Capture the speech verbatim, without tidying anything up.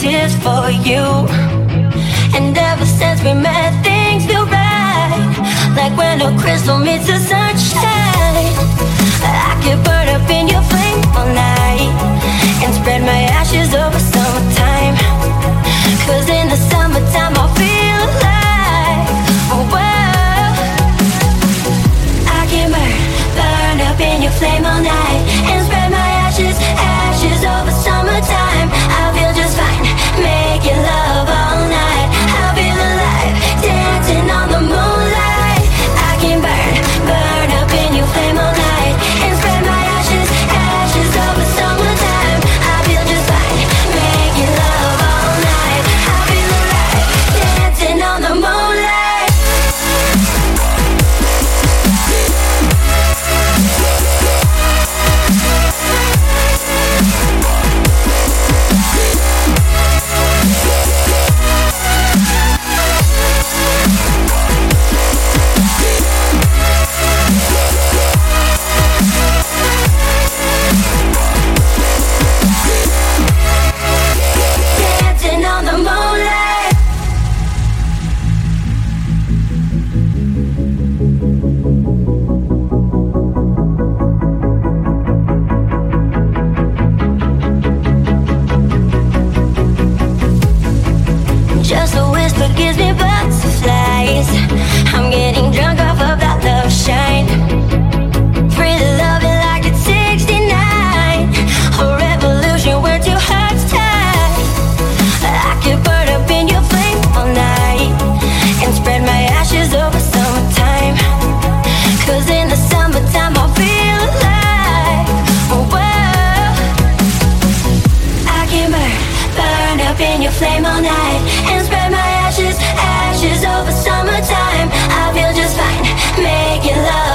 just for you. And ever since we met, things feel right, like when a crystal meets the sunshine. I could burn up in your flame all night and spread my ashes over summertime. Cause in the summertime I feel alive. Oh, well, I can burn, burn up in your flame all night and spread my ashes, ashes over summertime. I feel just fine, making love all night. I feel alive, dancing on the moonlight. I can burn, burn up in your flame all night and spread my ashes, ashes over summertime. I feel just fine, making love all night. I feel alive, dancing on the moonlight. Dancing on the moonlight. Just a whisper gives me butterflies. I'm getting drunk off of that love shine. Free to love it like it's sixty-nine. A revolution where two hearts tie. I could burn up in your flame all night and spread my ashes over summertime. Cause in the summertime I feel alive. Oh, well, I can burn, burn up in your flame all night and spread my ashes, ashes over summertime. I feel just fine, making love